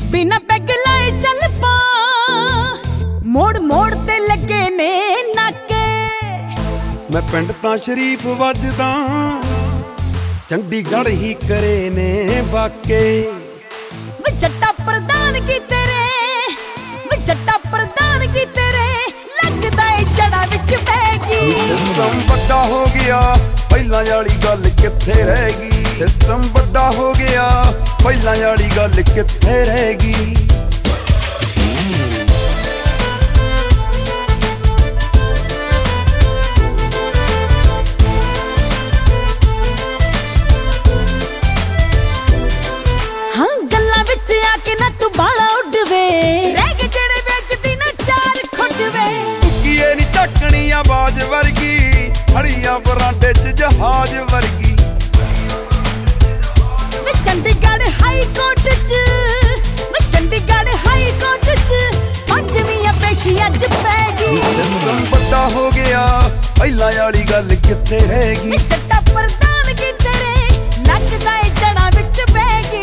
बिना पैग लाए चल पा मोड़ मोड़ ते लगे ने नाके। मैं पिंड तां शरीफ वजदा चंडीगढ़ ही करे ने वाके। वे जट्टा प्रधान की तेरे वे जट्टा प्रधान की तेरे लगदा ए जड़ा विच पैगी। सिस्टम बड़ा हो गया पहला वाली गल किथे रहेगी। सिस्टम बड़ा हो गया पहला वाली गल किथे रहेगी। हाँ गल्लां विच आके ना तू बाला उड़वे रह गए जेड़े बेचदी ना चार खुटवे। टुकीए नी टकनी आवाज वर्गी हड़ियां बरांडे च जहाज वर्गी। वे चंडीगढ़ हाई कोर्ट च वे चंडीगढ़ हाई कोर्ट च पंजवीं पेशी अज पैगी। सिस्टम बड़ा हो गया पहला वाली गल किथे रहेगी। वे जट्टा प्रधान की तेरे लगदा ए जड़ा विच पैगी।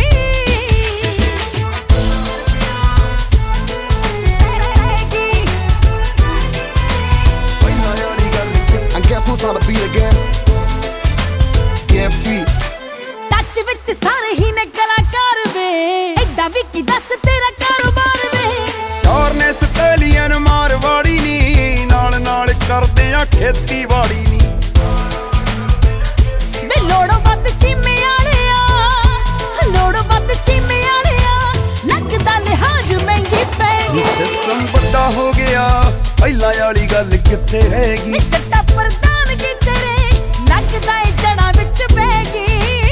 Guess who's on the beat again? Yeah, feet. Touch विच सारे ही ने कलाकार वे एडा भी की दस तेरा कारोबार वे। चार ने स्टैलियन मारवाड़ी नी नाल नाल करदे आ खेतीबाड़ी नी। वे लोड़ो वध चीमे आलिया लोड़ो वध चीमे आलिया लगदा लिहाज महंगी पैगी। सिस्टम बड़ा हो गया पहला वाली गल किथे रहेगी। जट्टा प्रधान की तेरे लगदा ए जड़ा विच पैगी।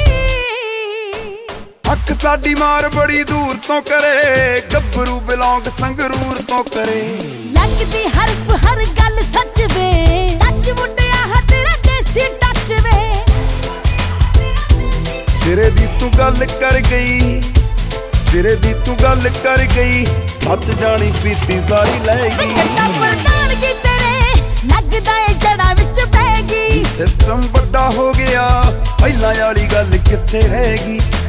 हक साडी मार बड़ी दूर तो करे गब्बरू बिलोंग संगरूर तो करे। लगदी हरफ हर गल सच वे टच मुंडिया हा तेरा देसी टच वे। सिरे दी तू गल कर गई सिरे दी तू गल कर गई सच जानी पीती सारी लैगी। जट्टा प्रधान की तेरे लगदा ए जड़ा विच पैगी। सिस्टम बड़ा हो गया पहला वाली गल किथे रहेगी।